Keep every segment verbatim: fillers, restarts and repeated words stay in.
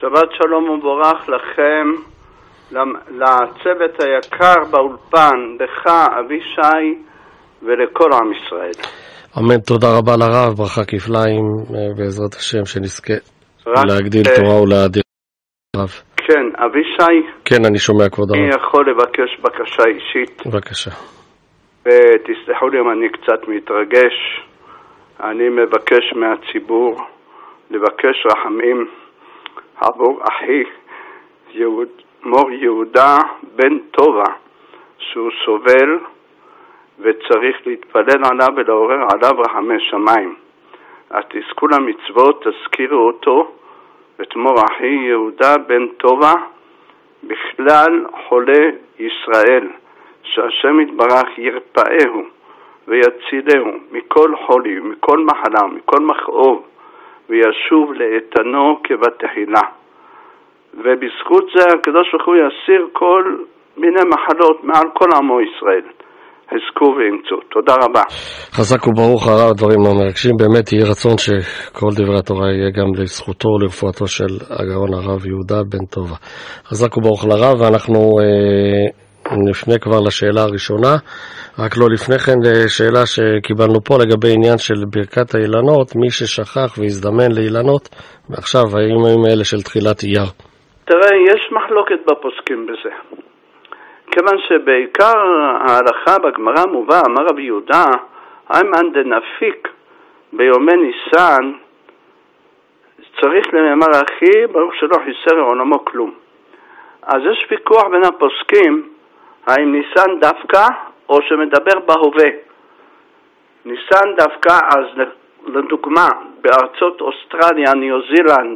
שבת שלום ובורך לכם, לצוות היקר באולפן, לך אבישי ולכל עם ישראל. אמן, תודה רבה לרב, ברכה כפליים בעזרת השם שנזכה להגדיל uh, תורה ולהאדיר רב. כן, אבישי. כן, אני שומע כבוד הרב. אני יכול לבקש בקשה אישית. בבקשה. ותסלחו לי אם אני קצת מתרגש. אני מבקש מהציבור לבקש רחמים עבור אחי יהוד, מור יהודה בן טובה, שהוא סובל וצריך להתפלל עליו ולעורר עליו רחמי שמיים. אז תזכו למצוות, תזכירו אותו, את מור אחי יהודה בן טובה, בכלל חולי ישראל, שהשם יתברך ירפאהו ויצילהו מכל חולי, מכל מחלה, מכל מכאוב, וישוב לאיתנו כבתחילה. ובזכות זה הקדוש ברוך הוא יסיר כל מיני מחלות מעל כל עמו ישראל. חזקו ואמצו. תודה רבה. חזק וברוך הרב, דברים לא מרגשים. באמת יהיה רצון שכל דברי התורה יהיה גם לזכותו ולרפואתו של הגאון הרב יהודה בן טובה. חזק וברוך לרב, ואנחנו אה, נפנה כבר לשאלה הראשונה. רק לא לפני כן לשאלה שקיבלנו פה לגבי עניין של ברכת האילנות, מי ששכח והזדמן לאילנות, ועכשיו הימים האלה של תחילת אייר. תראה, יש מחלוקת בפוסקים בזה. כיוון שבעיקר ההלכה בגמרא מובא, אמר רבי יהודה, איימן דנפיק ביומי ניסן, צריך למאמר אחי, ברוך שלא חיסר עולמו כלום. אז יש ויכוח בין הפוסקים, האם ניסן דווקא או שמדבר בהווה. ניסן דווקא, אז לדוגמה, בארצות אוסטרליה, ניו זילנד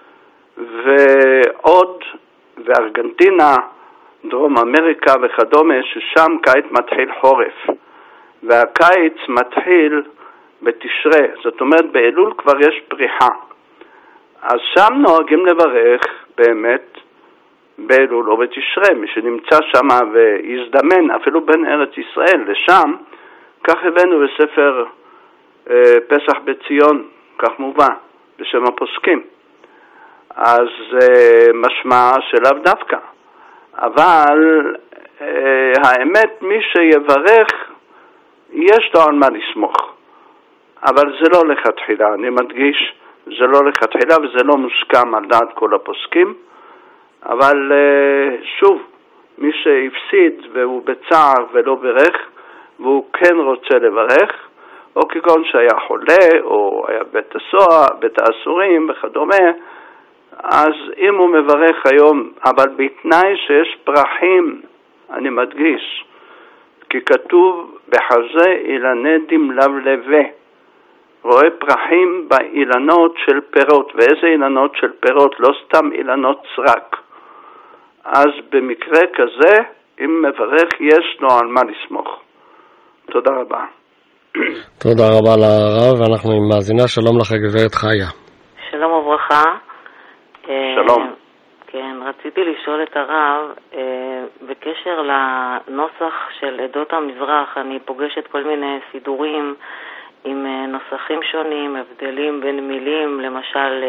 ועוד, וארגנטינה, דרום אמריקה וכדומה, ששם קיץ מתחיל חורף, והקיץ מתחיל בתשרה, זאת אומרת באלול כבר יש פריחה. אז שם נוהגים לברך באמת באלול או בתשרה, מי שנמצא שם ויזדמן אפילו בין ארץ ישראל לשם, כך הבאנו בספר אה, פסח בציון, כך מובא בשם הפוסקים. אז אה, משמע שלאו דווקא, אבל אה, האמת מי שיברך יש לו על מה לסמוך, אבל זה לא לכתחילה, אני מדגיש, זה לא לכתחילה וזה לא מוסכם על דעת כל הפוסקים. אבל שוב, מי שהפסיד והוא בצער ולא ברך והוא כן רוצה לברך, או כגון שהיה חולה או היה בית הסוהר, בית האסורים וכדומה, אז אם הוא מברך היום, אבל בתנאי שיש פרחים, אני מדגיש, כי כתוב בחזה אילני דמלבלבה, רואה פרחים באילנות של פירות. ואיזה אילנות של פירות? לא סתם אילנות סרק. אז במקרה כזה, אם מברך, יש לו על מה לסמוך. תודה רבה. תודה רבה לרב, ואנחנו עם מאזינה. שלום לך גברת חיה. שלום וברכה. שלום. כן, רציתי לשאול את הרב, בקשר לנוסח של עדות המזרח, אני פוגשת כל מיני סידורים עם נוסחים שונים, הבדלים בין מילים, למשל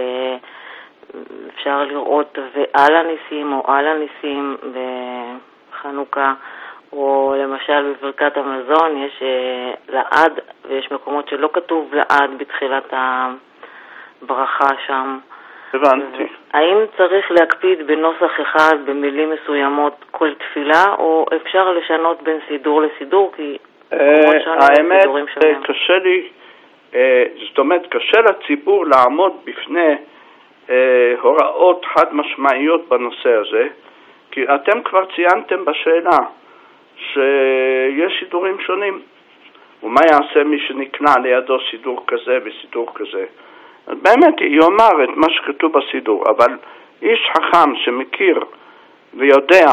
אפשר לראות ועל הניסים או על הניסים בחנוכה, או למשל בברכת המזון יש לעד, ויש מקומות שלא כתוב לעד בתחילת הברכה שם. הבנתי. האם צריך להקפיד בנוסח אחד במילים מסוימות כל תפילה, או אפשר לשנות בין סידור לסידור? כי האמת, קשה לי, זאת אומרת, קשה לציבור לעמוד בפני הוראות חד משמעיות בנושא הזה, כי אתם כבר ציינתם בשאלה שיש סידורים שונים, ומה יעשה מי שנקנה לידו סידור כזה וסידור כזה. אז באמת יאמר את מה שכתוב בסידור, אבל איש חכם שמכיר ויודע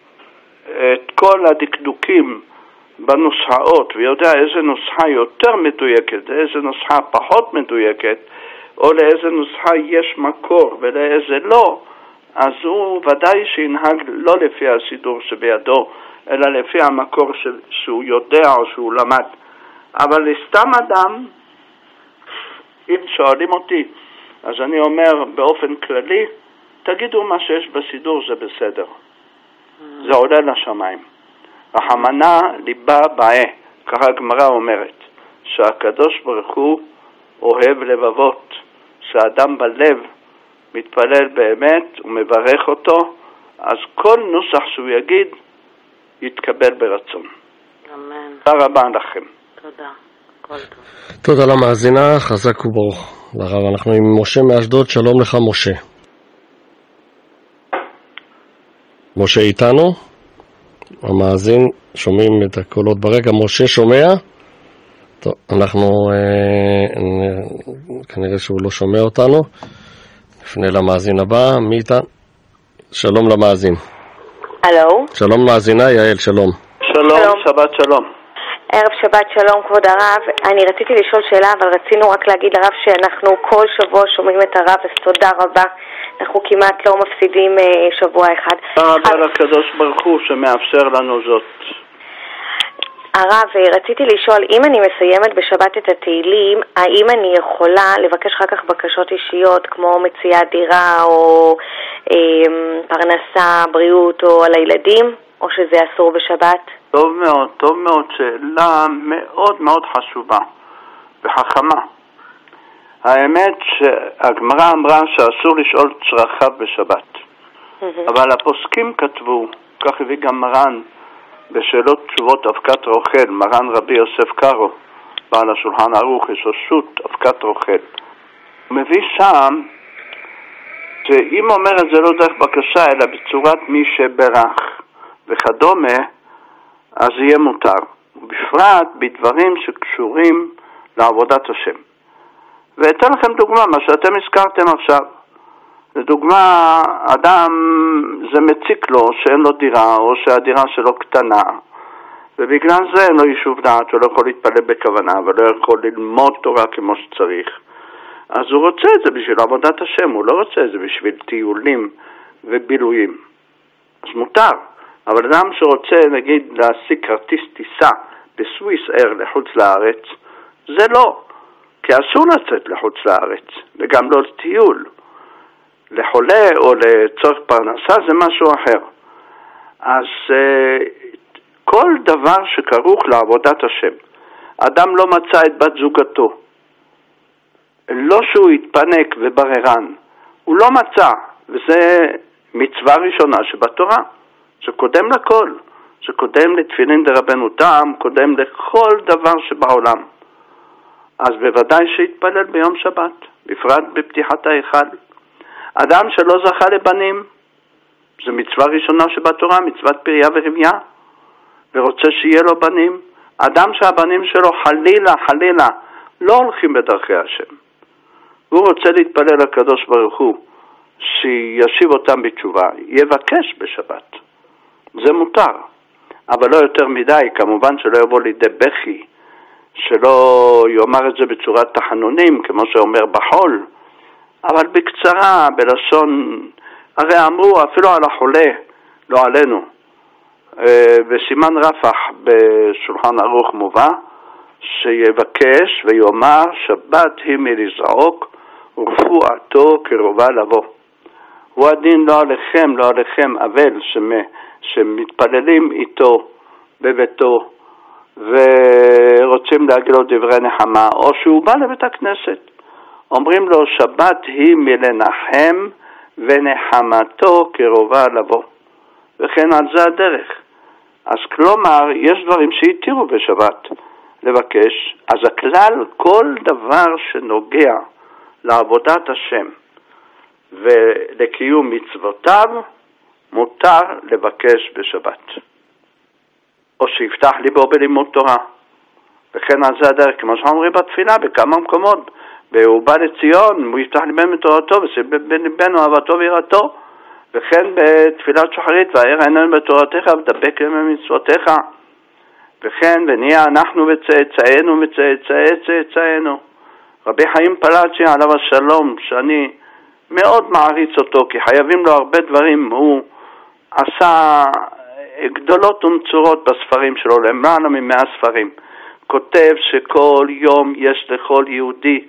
את כל הדקדוקים בנוסחאות ויודע איזה נוסחה יותר מדויקת, איזה נוסחה פחות מדויקת, או לאיזה נוסחה יש מקור ולאיזה לא, אז הוא ודאי שינהג לא לפי הסידור שבידו, אלא לפי המקור ש... שהוא יודע או שהוא למד. אבל לסתם אדם, אם שואלים אותי, אז אני אומר באופן כללי, תגידו מה שיש בסידור, זה בסדר. זה עולה לשמיים. רחמנה ליבה באה, ככה הגמרא אומרת, שהקדוש ברוך הוא אוהב לבבות, שהאדם בלב מתפלל באמת ומברך אותו, אז כל נוסח שהוא יגיד יתקבל ברצון. אמן. תודה רבה לכם. תודה. כל טוב. תודה למאזינה, חזק וברוך. לרב, אנחנו עם משה מאשדוד, שלום לך משה. משה איתנו? המאזין, שומעים את הקולות ברקע. משה שומע? טוב, אנחנו אה, כנראה שהוא לא שומע אותנו. נפנה למאזין הבא, מי איתן? שלום למאזין. הלו. שלום מאזינה, יעל, שלום. שלום, שלום. שבת שלום. ערב שבת שלום כבוד הרב. אני רציתי לשאול שאלה, אבל רצינו רק להגיד לרב שאנחנו כל שבוע שומעים את הרב, אז תודה רבה. אנחנו כמעט לא מפסידים שבוע אחד. תודה רבה לקדוש ברוך הוא שמאפשר לנו זאת. הרב, רציתי לשאול, אם אני מסיימת בשבת את התהילים, האם אני יכולה לבקש אחר כך בקשות אישיות כמו מציאת דירה או אה, פרנסה, בריאות או על הילדים, או שזה אסור בשבת? טוב מאוד, טוב מאוד, שאלה מאוד מאוד חשובה וחכמה. האמת שהגמרא אמרה שאסור לשאול צרכיו בשבת. אבל הפוסקים כתבו, כך הביא גם מרן בשאלות תשובות אבקת רוכל, מרן רבי יוסף קארו, בעל השולחן ערוך, יש רשות אבקת רוכל. הוא מביא שם שאם אומר את זה לא דרך בקשה, אלא בצורת מי שברך וכדומה, אז יהיה מותר. ובפרט בדברים שקשורים לעבודת השם. ואתן לכם דוגמה, מה שאתם הזכרתם עכשיו. לדוגמה, אדם זה מציק לו שאין לו דירה, או שהדירה שלו קטנה, ובגלל זה אין לו יישוב דעת, הוא לא יכול להתפלל בכוונה, ולא יכול ללמוד תורה כמו שצריך. אז הוא רוצה את זה בשביל עבודת השם, הוא לא רוצה את זה בשביל טיולים ובילויים. אז מותר. אבל אדם שרוצה, נגיד, להשיג כרטיס טיסה בסוויס אייר לחוץ לארץ, זה לא. כי אסור לצאת לחוץ לארץ, וגם לא לטיול. לחולה או לצורך פרנסה זה משהו אחר. אז כל דבר שכרוך לעבודת השם, אדם לא מצא את בת זוגתו, לא שהוא התפנק ובררן, הוא לא מצא, וזה מצווה ראשונה שבתורה, זה קודם לכל, זה קודם לתפילין דרבנו תם, קודם לכל דבר שבעולם. אז בוודאי שיתפלל ביום שבת, בפרט בפתיחת ההיכל. אדם שלא זכה לבנים, זו מצווה ראשונה שבתורה, מצוות פריה ורבייה, ורוצה שיהיה לו בנים. אדם שהבנים שלו חלילה, חלילה, לא הולכים בדרכי השם. הוא רוצה להתפלל לקדוש ברוך הוא, שישיב אותם בתשובה, יבקש בשבת. זה מותר, אבל לא יותר מדי, כמובן שלא יבוא לידי בכי, שלא יאמר את זה בצורת תחנונים, כמו שאומר בחול, אבל בקצרה, בלשון, הרי אמרו אפילו על החולה, לא עלינו. בסימן רפח בשולחן ערוך מובא, שיבקש ויאמר שבת היא מלזעוק ורפואתו קרובה לבוא. הוא הדין לא עליכם, לא עליכם, אבל שמתפללים איתו בביתו ורוצים להגיד לו דברי נחמה, או שהוא בא לבית הכנסת. אומרים לו שבת היא מלנחם ונחמתו קרובה לבוא. וכן על זה הדרך. אז כלומר, יש דברים שהתירו בשבת לבקש. אז הכלל, כל דבר שנוגע לעבודת השם ולקיום מצוותיו, מותר לבקש בשבת. או שיפתח ליבו בלימוד תורה. וכן על זה הדרך, כמו שאומרים בתפילה, בכמה מקומות. והוא בא לציון, הוא יפתח ליבנו בתורתו, וסיבן ליבנו אהבתו ויראתו. וכן בתפילת שחרית, והאר עינינו בתורתך, ודבק להם במצוותיך. וכן, ונהיה אנחנו וצאצאינו וצאצאי צאצאינו. רבי חיים פלאצ'י עליו השלום, שאני מאוד מעריץ אותו, כי חייבים לו הרבה דברים, הוא עשה גדולות ונצורות בספרים שלו, למעלה ממאה ספרים. כותב שכל יום יש לכל יהודי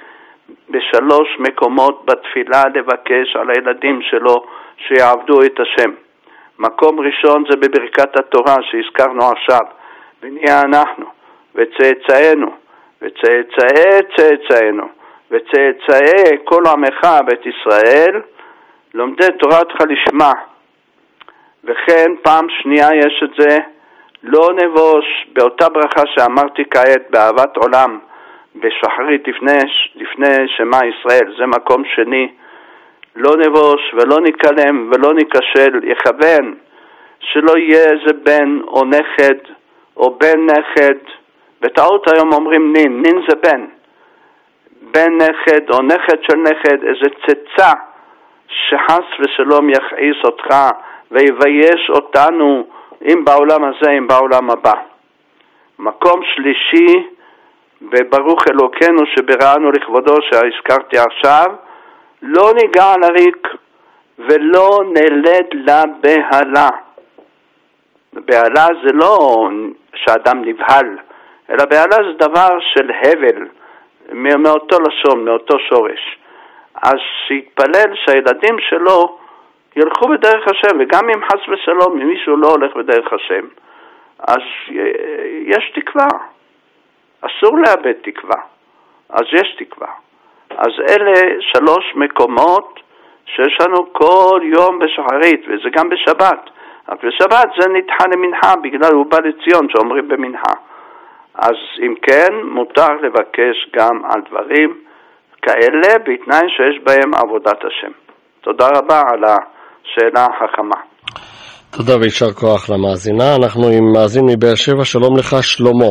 בשלוש מקומות בתפילה לבקש על הילדים שלו שיעבדו את השם. מקום ראשון זה בברכת התורה שהזכרנו עכשיו, ונהיה אנחנו וצאצאינו וצאצאי צאצאינו וצאצאי כל עמך בית ישראל לומדי תורתך לשמה. וכן פעם שנייה יש את זה, לא נבוש באותה ברכה שאמרתי כעת באהבת עולם בשחרית לפני, לפני שמה ישראל, זה מקום שני, לא נבוש ולא נקלם ולא נקשל, יכוון שלא יהיה איזה בן או נכד או בן נכד, בטעות היום אומרים נין, נין זה בן, בן נכד או נכד של נכד, איזה צצה שחס ושלום יכעיס אותך ויבייש אותנו אם בעולם הזה אם בעולם הבא. מקום שלישי בברוך אלוקינו שבראנו לכבודו שהזכרתי עכשיו, לא ניגע על הריק ולא נלד לבהלה. בהלה זה לא שאדם נבהל, אלא בהלה זה דבר של הבל, מאותו לשון, מאותו שורש. אז שיתפלל שהילדים שלו ילכו בדרך השם, וגם אם חס ושלום, אם מישהו לא הולך בדרך השם, אז יש תקווה. אסור לאבד תקווה. אז יש תקווה. אז אלה שלוש מקומות שיש לנו כל יום בשחרית, וזה גם בשבת. אבל בשבת זה נדחה למנחה, בגלל הוא בא לציון שאומרים במנחה. אז אם כן, מותר לבקש גם על דברים כאלה, בתנאי שיש בהם עבודת השם. תודה רבה על השאלה החכמה. תודה וישר כוח למאזינה. אנחנו עם מאזין מבאר שבע. שלום לך שלמה.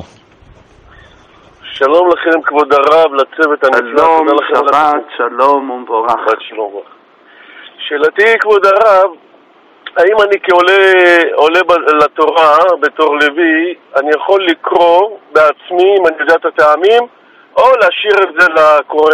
שלום לכם כבוד הרב, לצוות הנפלא. שלום, שבת, שלום ומבורך. שבת שלום. שאלתי כבוד הרב, האם אני כעולה עולה לתורה בתור לוי, אני יכול לקרוא בעצמי אם אני יודע את הטעמים, או להשאיר את זה לקורא?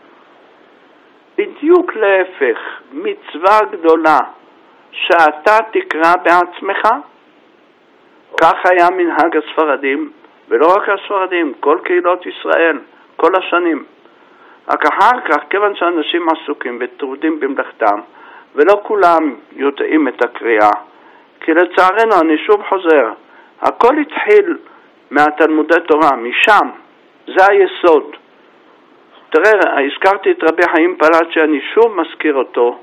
בדיוק להפך, מצווה גדולה שאתה תקרא בעצמך. כך היה מנהג הספרדים, ולא רק הספרדים, כל קהילות ישראל, כל השנים. רק אחר כך, כיוון שאנשים עסוקים וטרודים במלאכתם, ולא כולם יודעים את הקריאה, כי לצערנו אני שוב חוזר, הכל התחיל מהתלמודי תורה, משם, זה היסוד. תראה, הזכרתי את רבי חיים פלאצ'י, אני שוב מזכיר אותו,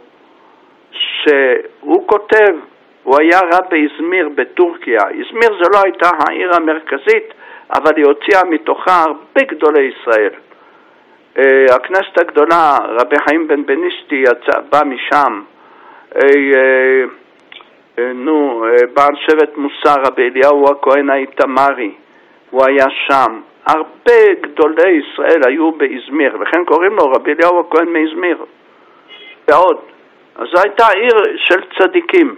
שהוא כותב, הוא היה רב באזמיר בטורקיה. אזמיר זה לא הייתה העיר המרכזית, אבל היא הוציאה מתוכה הרבה גדולי ישראל. הכנסת הגדולה, רבי חיים בן בנישתי, יצא, בא משם. נו, בעל שבט מוסר, רבי אליהו הכהן האיתמרי, הוא היה שם. הרבה גדולי ישראל היו באזמיר, לכן קוראים לו רבי אליהו הכהן מאזמיר. ועוד. אז זו הייתה עיר של צדיקים.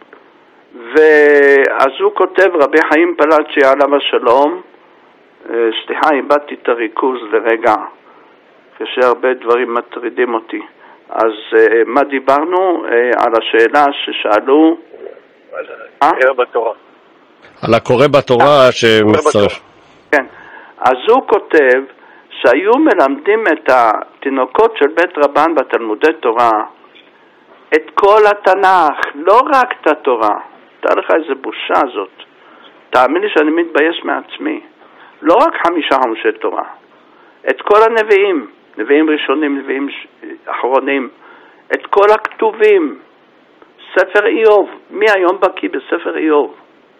ואז הוא כותב, רבי חיים פלאצ'י עליו השלום, סליחה, איבדתי את הריכוז לרגע, כשהרבה דברים מטרידים אותי. אז מה דיברנו? על השאלה ששאלו? על הקורא בתורה. על הקורא בתורה שמצטרף. כן. אז הוא כותב שהיו מלמדים את התינוקות של בית רבן בתלמודי תורה את כל התנ"ך, לא רק את התורה. תראה לך איזה בושה זאת. תאמין לי שאני מתבייש מעצמי. לא רק חמישה חומשי תורה. את כל הנביאים, נביאים ראשונים, נביאים אחרונים, את כל הכתובים, ספר איוב, מי היום בקיא בספר איוב?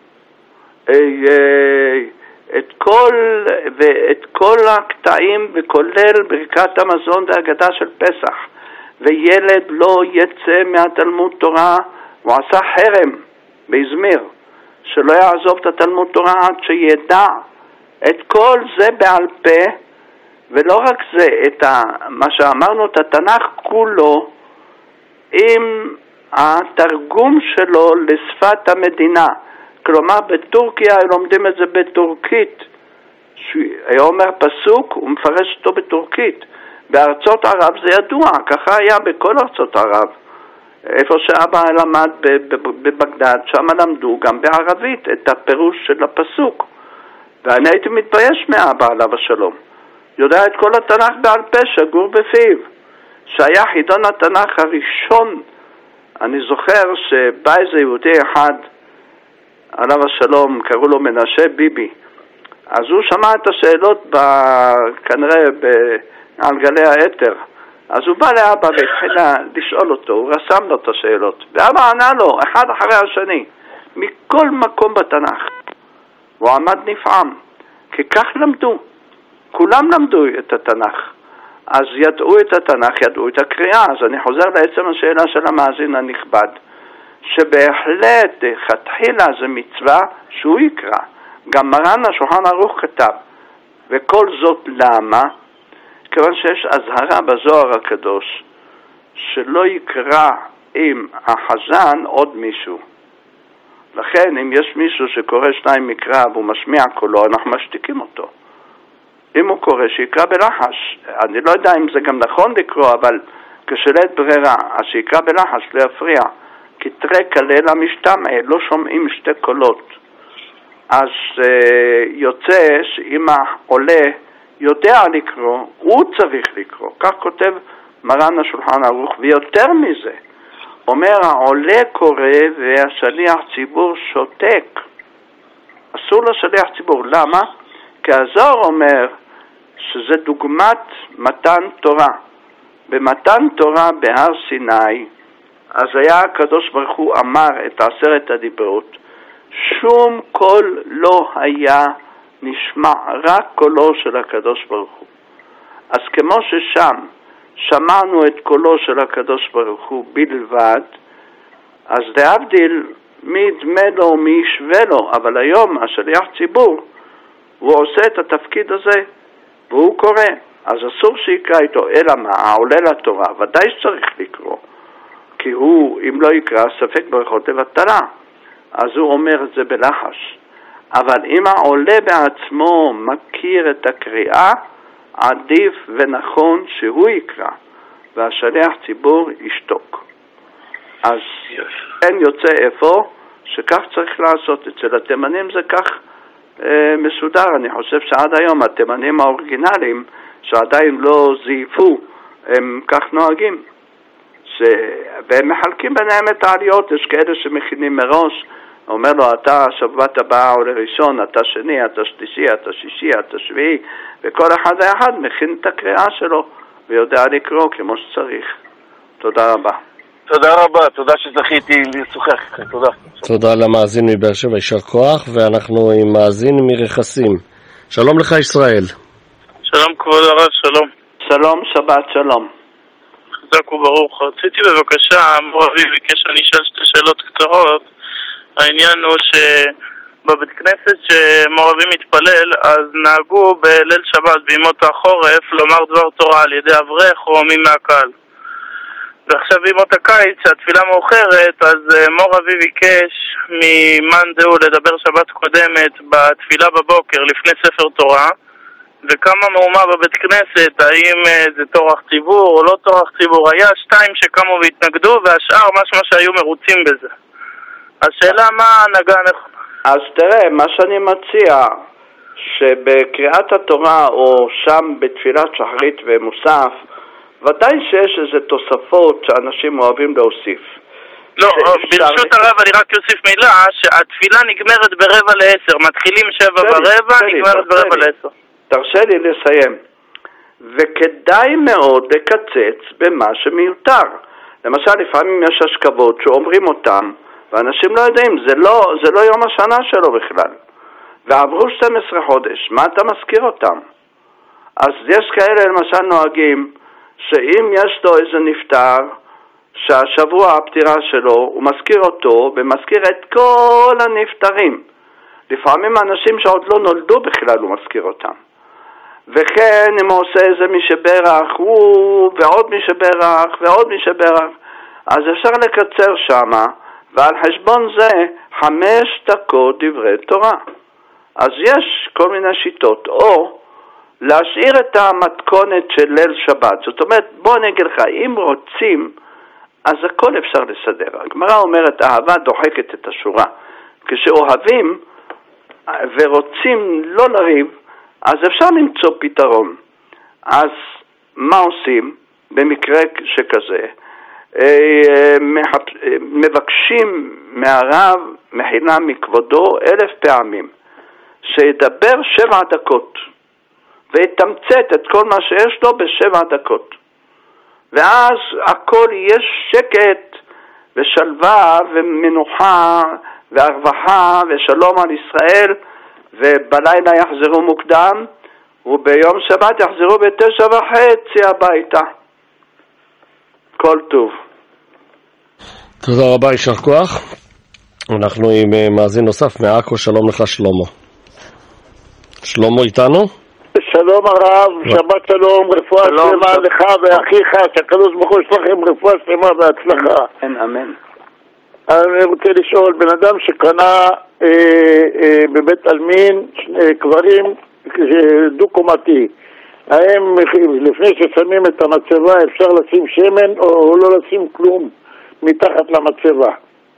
את כל, ואת כל הקטעים וכולל ברכת המזון והאגדה של פסח. וילד לא יצא מהתלמוד תורה, הוא עשה חרם באזמיר, שלא יעזוב את התלמוד תורה עד שידע את כל זה בעל פה, ולא רק זה, את ה, מה שאמרנו, את התנ"ך כולו, עם התרגום שלו לשפת המדינה. כלומר, בטורקיה לומדים את זה בטורקית. היה אומר פסוק, הוא מפרש אותו בטורקית. בארצות ערב זה ידוע, ככה היה בכל ארצות ערב. איפה שאבא למד בבגדד, שם למדו גם בערבית את הפירוש של הפסוק. ואני הייתי מתבייש מאבא עליו השלום, יודע את כל התנ"ך בעל פה, שגור בפיו, שהיה חידון התנ"ך הראשון. אני זוכר שבא איזה יהודי אחד, עליו השלום, קראו לו מנשה ביבי, אז הוא שמע את השאלות ב... כנראה על גלי האתר, אז הוא בא לאבא והתחיל לשאול אותו, הוא רשם לו את השאלות, ואבא ענה לו אחד אחרי השני מכל מקום בתנ"ך. הוא עמד נפעם, כי כך למדו, כולם למדו את התנ"ך, אז ידעו את התנ"ך, ידעו את הקריאה. אז אני חוזר לעצם השאלה של המאזין הנכבד, שבהחלט חתחילה זה מצווה שהוא יקרא. גם מרן השולחן ערוך כתב, וכל זאת למה? כיוון שיש הזהרה בזוהר הקדוש שלא יקרא עם החזן עוד מישהו. לכן אם יש מישהו שקורא שניים מקרא והוא משמיע קולו, אנחנו משתיקים אותו. אם הוא קורא שיקרא בלחש. אני לא יודע אם זה גם נכון לקרוא, אבל כשלית ברירה, אז שיקרא בלחש, לא יפריע. כי תראה כלל המשתמע, לא שומעים שתי קולות. אז uh, יוצא שאם העולה יודע לקרוא, הוא צריך לקרוא. כך כותב מרן השולחן ערוך, ויותר מזה, אומר העולה קורא והשליח ציבור שותק. אסור לשליח ציבור. למה? כי הזוהר אומר שזה דוגמת מתן תורה. במתן תורה בהר סיני, אז היה הקדוש ברוך הוא אמר את עשרת הדיברות, שום קול לא היה נשמע, רק קולו של הקדוש ברוך הוא. אז כמו ששם שמענו את קולו של הקדוש ברוך הוא בלבד, אז להבדיל מי ידמה לו מי ישווה לו, אבל היום השליח ציבור הוא עושה את התפקיד הזה והוא קורא, אז אסור שיקרא איתו. אלא מה? העולה לתורה ודאי שצריך לקרוא, כי הוא אם לא יקרא ספק ברכות לבטלה, אז הוא אומר את זה בלחש. אבל אם העולה בעצמו מכיר את הקריאה, עדיף ונכון שהוא יקרא והשליח ציבור ישתוק. אז אין יוצא איפה שכך צריך לעשות. אצל התימנים זה כך אה, מסודר. אני חושב שעד היום התימנים האורגינליים שעדיין לא זייפו, הם כך נוהגים, ש... והם מחלקים ביניהם את העליות. יש כאלה שמכינים מראש, אומר לו אתה שבת הבאה עולה ראשון, אתה שני, אתה שלישי, אתה שישי, אתה שביעי, וכל אחד ואחד מכין את הקריאה שלו ויודע לקרוא כמו שצריך. תודה רבה. תודה רבה, תודה שזכיתי לשוחח. תודה. תודה למאזין מבאר שבע, יישר כוח. ואנחנו עם מאזין מרכסים. שלום לך ישראל. שלום כבוד הרב, שלום. שלום, שבת שלום. חזק וברוך. רציתי בבקשה, מור אביב ביקש שאני אשאל שתי שאלות קצרות. העניין הוא שבבית כנסת שמור אביב מתפלל, אז נהגו בליל שבת בימות החורף לומר דבר תורה על ידי אברך או מי מהקהל. ועכשיו בימות הקיץ, שהתפילה מאוחרת, אז מור אביב ביקש ממאן דהוא לדבר שבת קודמת בתפילה בבוקר לפני ספר תורה, וכמה מהומה בבית כנסת, האם זה תורך ציבור או לא תורך ציבור. היה שתיים שקמו והתנגדו, והשאר משמע שהיו מרוצים בזה. השאלה מה ההנהגה הנכונה? אז תראה, מה שאני מציע, שבקריאת התורה או שם בתפילת שחרית ומוסף, ודאי שיש איזה תוספות שאנשים אוהבים להוסיף. לא, ברשות הרב אני רק אוסיף מילה, שהתפילה נגמרת ברבע לעשר, מתחילים שבע ברבע, נגמרת ברבע לעשר. תרשה לי לסיים. וכדאי מאוד לקצץ במה שמיותר. למשל, לפעמים יש השכבות שאומרים אותם, ואנשים לא יודעים, זה לא, זה לא יום השנה שלו בכלל. ועברו שנים עשר חודש, מה אתה מזכיר אותם? אז יש כאלה למשל נוהגים, שאם יש לו איזה נפטר, שהשבוע הפטירה שלו, הוא מזכיר אותו, ומזכיר את כל הנפטרים. לפעמים אנשים שעוד לא נולדו בכלל, הוא מזכיר אותם. וכן, אם הוא עושה איזה מי שברך, הוא ועוד מי שברך, ועוד מי שברך, אז אפשר לקצר שמה, ועל חשבון זה חמש דקות דברי תורה. אז יש כל מיני שיטות, או להשאיר את המתכונת של ליל שבת. זאת אומרת, בוא אני אגיד לך, אם רוצים, אז הכל אפשר לסדר. הגמרא אומרת, אהבה דוחקת את השורה. כשאוהבים ורוצים לא לריב, אז אפשר למצוא פתרון. אז מה עושים במקרה שכזה? מבקשים מהרב מחילה מכבודו אלף פעמים שידבר שבע דקות ויתמצת את כל מה שיש לו בשבע דקות, ואז הכל יהיה שקט ושלווה ומנוחה והרווחה ושלום על ישראל, ובלילה יחזרו מוקדם וביום שבת יחזרו בתשע וחצי הביתה. כל טוב. תודה רבה, יישר כוח. אנחנו עם מאזין נוסף מעכו. שלום לך שלמה. שלמה איתנו? שלום הרב, שבת שלום, רפואה שלמה לך ואחיך, שהקדוש ברוך הוא יש לכם רפואה שלמה והצלחה. אמן, אמן. אני רוצה לשאול, בן אדם שקנה אה, אה, בבית אלמין אה, קברים דו-קומתי, האם לפני ששמים את המצבה אפשר לשים שמן או לא לשים כלום מתחת למצבה?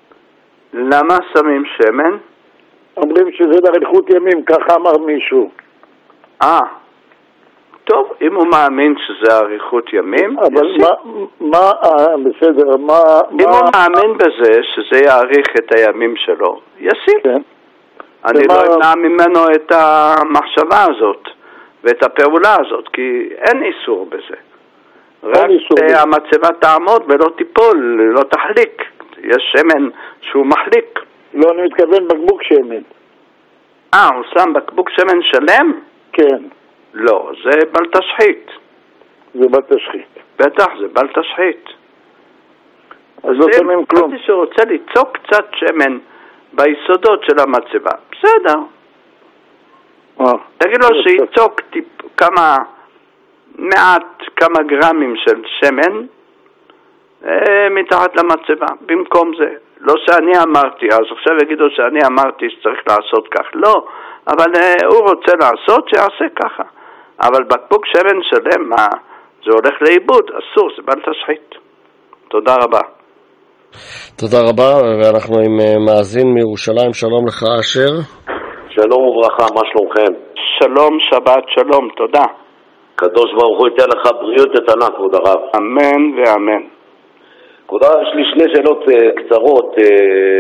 למה שמים שמן? אומרים שזה לאריכות ימים, ככה אמר מישהו. אה, טוב, אם הוא מאמין שזה אריכות ימים, אבל מה, מה, בסדר, מה... אם מה... הוא מאמין בזה שזה יאריך את הימים שלו, ישים. כן. אני ומה... לא אמנע ממנו את המחשבה הזאת ואת הפעולה הזאת, כי אין איסור בזה. רק המצבה תעמוד ולא תיפול, לא תחליק. יש שמן שהוא מחליק. לא, אני מתכוון בקבוק שמן. אה, הוא שם בקבוק שמן שלם? כן. לא, זה בל תשחית. זה בל תשחית. בטח, זה בל תשחית. אז לא שמים כלום. חשבתי שרוצה ליצוק קצת שמן ביסודות של המצבה. בסדר. אה. תגיד לו שיצוק טיפ, כמה, מעט, כמה גרמים של שמן אה, מתחת למצבה, במקום זה. לא שאני אמרתי, אז עכשיו יגידו שאני אמרתי שצריך לעשות כך. לא, אבל אה, הוא רוצה לעשות, שיעשה ככה. אבל בקבוק שמן שלם, מה? זה הולך לאיבוד, אסור, זה בל תשחית. תודה רבה. תודה רבה, ואנחנו עם מאזין מירושלים. שלום לך אשר. שלום וברכה, מה שלומכם? שלום, שבת שלום, תודה. קדוש ברוך הוא ייתן לך בריאות איתנה, כבוד הרב. אמן ואמן. כבוד הרב, יש לי שני שאלות uh, קצרות. Uh,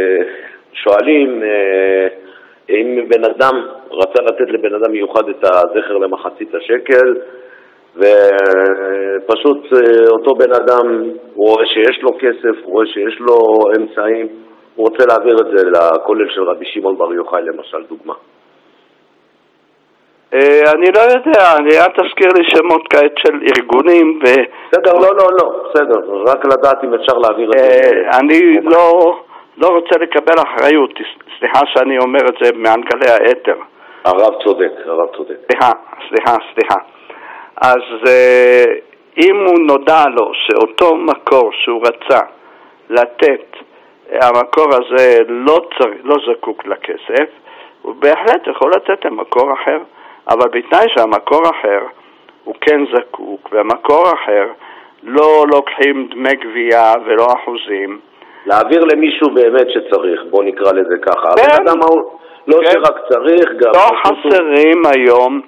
שואלים, uh, אם בן אדם רצה לתת לבן אדם מיוחד את הזכר למחצית השקל, ופשוט uh, אותו בן אדם, הוא רואה שיש לו כסף, הוא רואה שיש לו אמצעים, הוא רוצה להעביר את זה לכולל של רבי שמעון בר יוחאי, למשל, דוגמה. אני לא יודע, אני אל תזכיר לי שמות כעת של ארגונים ו... בסדר, לא, לא, לא, בסדר, רק לדעת אם אפשר להעביר את זה. אני לא, לא רוצה לקבל אחריות, סליחה שאני אומר את זה מענגלי האתר. הרב צודק, הרב צודק. סליחה, סליחה, סליחה. אז אם הוא נודע לו שאותו מקור שהוא רצה לתת, המקור הזה לא, צר... לא זקוק לכסף, הוא בהחלט יכול לתת למקור אחר. אבל בתנאי שהמקור אחר הוא כן זקוק, והמקור אחר לא לוקחים דמי גבייה ולא אחוזים. להעביר למישהו באמת שצריך, בוא נקרא לזה ככה. כן. אבל אדם לא כן. שרק צריך, גם... לא חסרים הוא... היום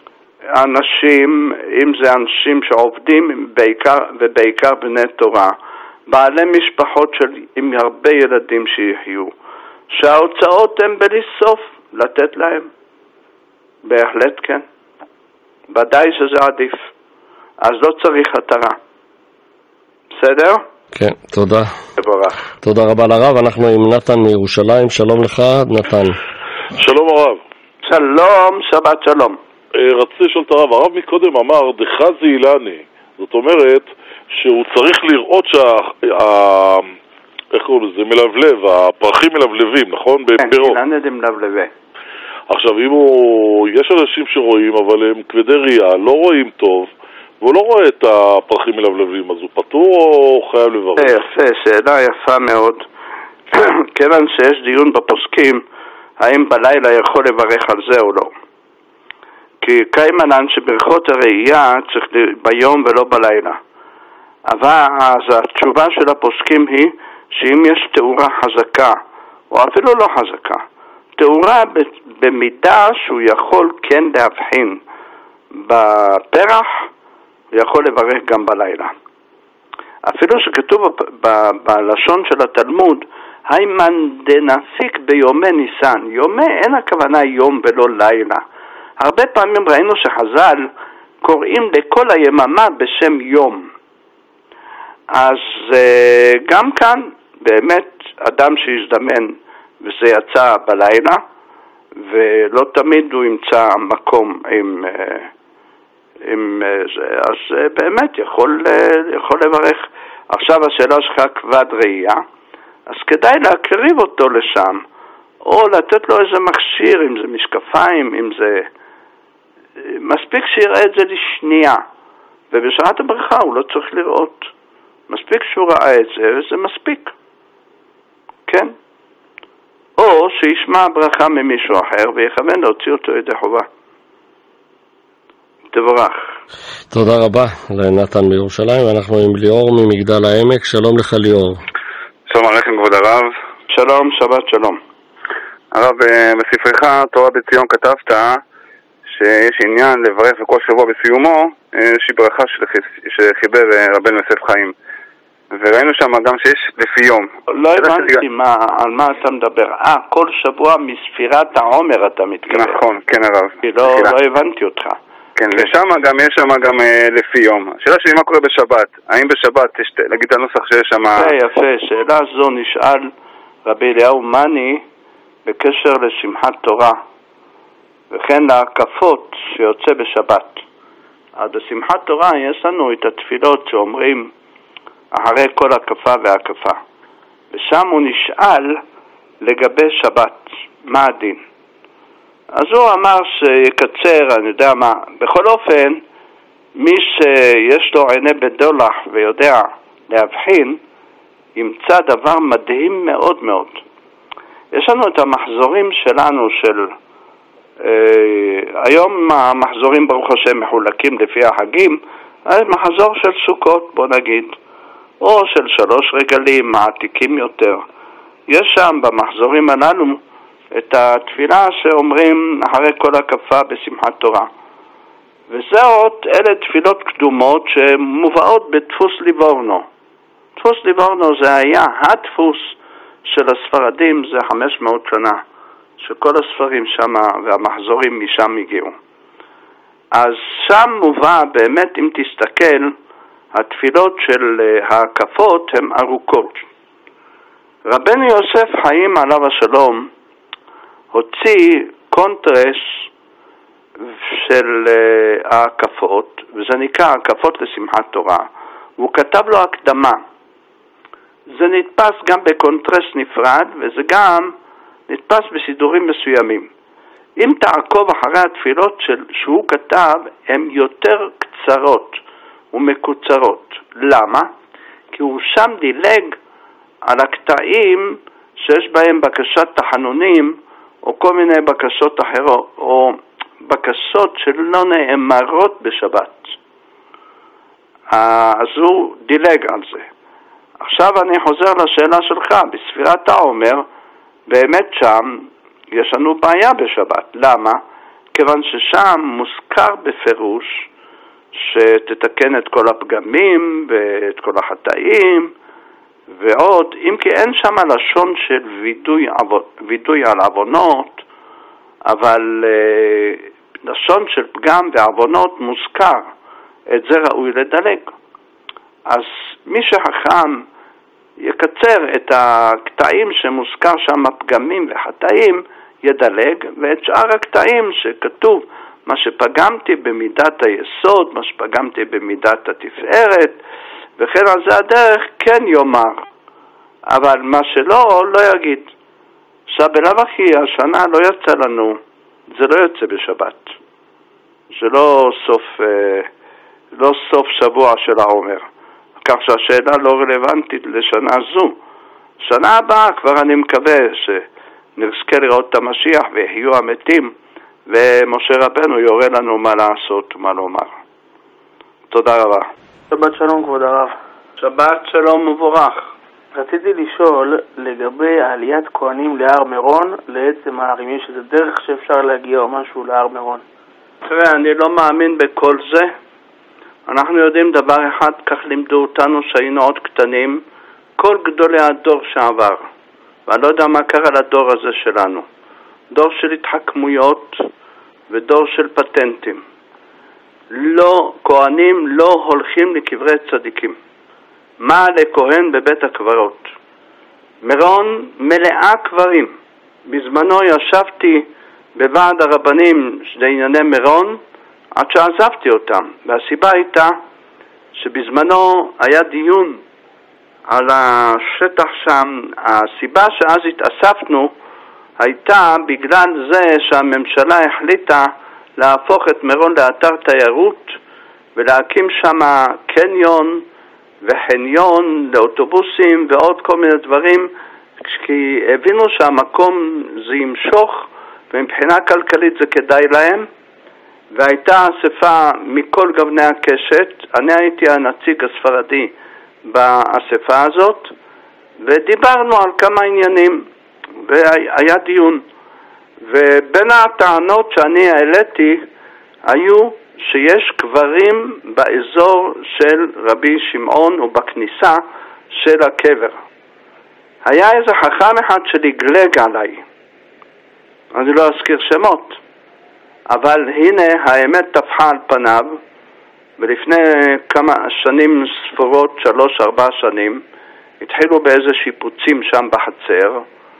אנשים, אם זה אנשים שעובדים בעיקר, ובעיקר בני תורה, בעלי משפחות של, עם הרבה ילדים שיחיו, שההוצאות הן בלי סוף לתת להם. בהחלט כן. ודאי שזה עדיף. אז לא צריך התרה. בסדר? כן, תודה. תבורך. תודה רבה לרב. אנחנו עם נתן מירושלים. שלום לך, נתן. שלום הרב. שלום, שבת שלום. רציתי לשאול את הרב. הרב מקודם אמר, דחזי אילני. זאת אומרת שהוא צריך לראות שה... איך קוראים לזה? מלבלב, הפרחים מלבלבים, נכון? כן, אילני זה מלבלבי. עכשיו, אם הוא... יש אנשים שרואים, אבל הם כבדי ראייה, לא רואים טוב, והוא לא רואה את הפרחים מלבלבים, אז הוא פטור או חייב לברך? יפה, שאלה יפה מאוד. כיוון שיש דיון בפוסקים, האם בלילה יכול לברך על זה או לא. כי קיימנן שברכות הראייה צריך ביום ולא בלילה. אבל אז התשובה של הפוסקים היא שאם יש תאורה חזקה, או אפילו לא חזקה, תאורה במידה שהוא יכול כן להבחין בפרח הוא יכול לברך גם בלילה. אפילו שכתוב בלשון של התלמוד, היימן דנפיק ביומי ניסן. יומי אין הכוונה יום ולא לילה. הרבה פעמים ראינו שחז"ל קוראים לכל היממה בשם יום. אז גם כאן באמת אדם שיזדמן וזה יצא בלילה, ולא תמיד הוא ימצא מקום עם, עם זה, אז באמת יכול, יכול לברך. עכשיו השאלה שלך כבד ראייה, אז כדאי להקריב אותו לשם, או לתת לו איזה מכשיר, אם זה משקפיים, אם זה... מספיק שיראה את זה לשנייה, ובשעת הברכה הוא לא צריך לראות. מספיק שהוא ראה את זה, וזה מספיק. כן? או שישמע ברכה ממישהו אחר ויכוון להוציא אותו ידי חובה. תבורך. תודה רבה לנתן מירושלים, ואנחנו עם ליאור ממגדל העמק. שלום לך ליאור. שלום עליכם כבוד הרב. שלום, שבת שלום. הרב, בספרך תורה בציון כתבת שיש עניין לברך בכל שבוע בסיומו שהיא ברכה שחיבר רבנו יוסף חיים, וראינו שם גם שיש לפי יום. לא הבנתי מה, על מה אתה מדבר. אה, כל שבוע מספירת העומר אתה מתכוון. נכון, כן הרב. לא, לא הבנתי אותך. כן, ושם גם יש שם גם לפי יום. השאלה שלי, מה קורה בשבת? האם בשבת יש, להגיד את הנוסח שיש שם... יפה, יפה. שאלה זו נשאל רבי אליהו מני בקשר לשמחת תורה, וכן להקפות שיוצא בשבת. אז בשמחת תורה יש לנו את התפילות שאומרים אחרי כל הקפה והקפה. ושם הוא נשאל לגבי שבת, מה הדין? אז הוא אמר שיקצר, אני יודע מה. בכל אופן, מי שיש לו עיני בדולח ויודע להבחין, ימצא דבר מדהים מאוד מאוד. יש לנו את המחזורים שלנו של... אה, היום המחזורים ברוך השם מחולקים לפי החגים, מחזור של סוכות בוא נגיד, או של שלוש רגלים מעתיקים יותר. יש שם במחזורים הללו את התפילה שאומרים אחרי כל הקפה בשמחת תורה. וזה עוד, אלה תפילות קדומות שמובאות בדפוס ליבורנו. דפוס ליבורנו זה היה הדפוס של הספרדים, זה חמש מאות שנה, שכל הספרים שם והמחזורים משם הגיעו. אז שם מובא, באמת אם תסתכל, התפילות של ההקפות הן ארוכות. רבנו יוסף חיים עליו השלום הוציא קונטרס של ההקפות, וזה נקרא הקפות לשמחת תורה, והוא כתב לו הקדמה. זה נתפס גם בקונטרס נפרד, וזה גם נתפס בסידורים מסוימים. אם תעקוב אחרי התפילות של, שהוא כתב, הן יותר קצרות ומקוצרות. למה? כי הוא שם דילג על הקטעים שיש בהם בקשת תחנונים, או כל מיני בקשות אחרות, או בקשות שלא נאמרות בשבת. אז הוא דילג על זה. עכשיו אני חוזר לשאלה שלך, בספירת העומר, באמת שם יש לנו בעיה בשבת. למה? כיוון ששם מוזכר בפירוש שתתקן את כל הפגמים ואת כל החטאים, ועוד, אם כי אין שם לשון של וידוי, וידוי על עוונות, אבל אה, לשון של פגם ועוונות מוזכר, את זה ראוי לדלג. אז מי שחכם יקצר את הקטעים שמוזכר שם פגמים וחטאים, ידלג, ואת שאר הקטעים שכתוב מה שפגמתי במידת היסוד, מה שפגמתי במידת התפארת, וכן על זה הדרך כן יאמר, אבל מה שלא, לא יגיד. עכשיו בלב אחי, השנה לא יצא לנו, זה לא יוצא בשבת. זה לא סוף, לא סוף שבוע של העומר. כך שהשאלה לא רלוונטית לשנה זו. שנה הבאה כבר אני מקווה שנזכה לראות את המשיח ויחיו המתים, ומשה רבנו יורה לנו מה לעשות ומה לומר. תודה רבה. שבת שלום כבוד הרב. שבת שלום מבורך. רציתי לשאול לגבי עליית כהנים להר מירון, לעצם ההר, אם יש איזה דרך שאפשר להגיע או משהו להר מירון. תראה, אני לא מאמין בכל זה. אנחנו יודעים דבר אחד, כך לימדו אותנו שהיינו עוד קטנים, כל גדולי הדור שעבר, ואני לא יודע מה קרה לדור הזה שלנו, דור של התחכמויות ודור של פטנטים. לא, כהנים לא הולכים לקברי צדיקים. מה לכהן בבית הקברות? מירון מלאה קברים. בזמנו ישבתי בוועד הרבנים לענייני מירון עד שעזבתי אותם, והסיבה הייתה שבזמנו היה דיון על השטח שם. הסיבה שאז התאספנו הייתה בגלל זה שהממשלה החליטה להפוך את מירון לאתר תיירות ולהקים שם קניון וחניון לאוטובוסים ועוד כל מיני דברים, כי הבינו שהמקום זה ימשוך ומבחינה כלכלית זה כדאי להם. והייתה אספה מכל גווני הקשת, אני הייתי הנציג הספרדי באספה הזאת, ודיברנו על כמה עניינים והיה דיון. ובין הטענות שאני העליתי היו שיש קברים באזור של רבי שמעון ובכניסה של הקבר. היה איזה חכם אחד שלגלג עליי, אני לא אזכיר שמות, אבל הנה האמת טפחה על פניו, ולפני כמה שנים ספורות, שלוש ארבע שנים, התחילו באיזה שיפוצים שם בחצר,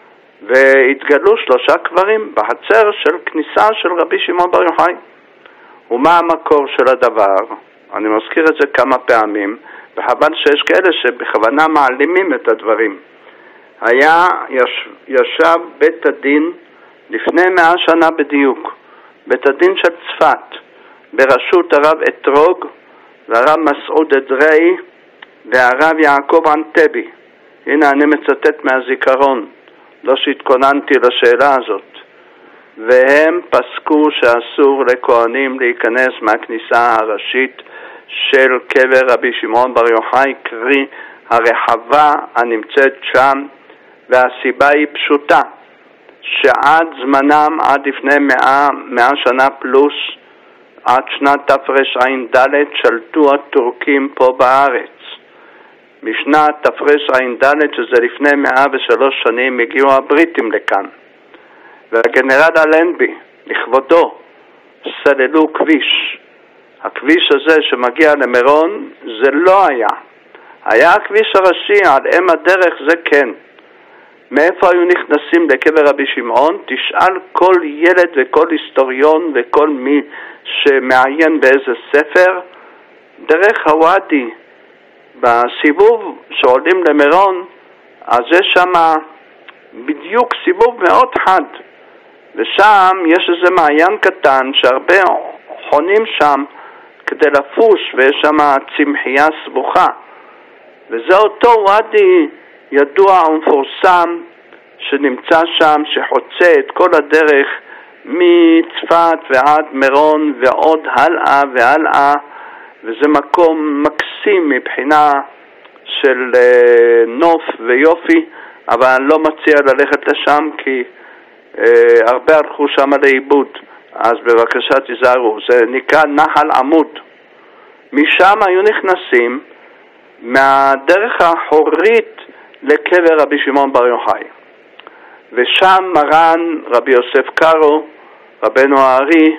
והתגלו שלושה קברים בחצר של כניסה של רבי שמעון בר יוחאי. ומה המקור של הדבר? אני מזכיר את זה כמה פעמים, וחבל שיש כאלה שבכוונה מעלימים את הדברים. היה, יש, ישב בית הדין לפני מאה שנה בדיוק, בית הדין של צפת, בראשות הרב אתרוג והרב מסעוד אדרעי והרב יעקב אנטבי. הנה אני מצטט מהזיכרון, לא שהתכוננתי לשאלה הזאת. והם פסקו שאסור לכהנים להיכנס מהכניסה הראשית של קבר רבי שמעון בר יוחאי, קרי הרחבה הנמצאת שם, והסיבה היא פשוטה, שעד זמנם, עד לפני מאה, מאה שנה פלוס, עד שנת תרע"ד שלטו הטורקים פה בארץ. משנת תרע"ד, שזה לפני מאה ושלוש שנים, הגיעו הבריטים לכאן. והגנרל אלנבי, לכבודו, סללו כביש. הכביש הזה שמגיע למירון, זה לא היה. היה הכביש הראשי, על אם הדרך זה כן. מאיפה היו נכנסים לקבר רבי שמעון? תשאל כל ילד וכל היסטוריון וכל מי שמעיין באיזה ספר. דרך הוואדי, בסיבוב שעולים למירון, אז יש שם בדיוק סיבוב מאוד חד. ושם יש איזה מעיין קטן שהרבה חונים שם כדי לפוש, ויש שם צמחייה סבוכה. וזה אותו וואדי ידוע ומפורסם שנמצא שם, שחוצה את כל הדרך מצפת ועד מירון ועוד הלאה והלאה, וזה מקום מקסים מבחינה של אה, נוף ויופי, אבל אני לא מציע ללכת לשם כי אה, הרבה הלכו שם לאיבוד, אז בבקשה תיזהרו. זה נקרא נחל עמוד. משם היו נכנסים מהדרך האחורית לקבר רבי שמעון בר יוחאי, ושם מרן רבי יוסף קארו, רבנו הארי,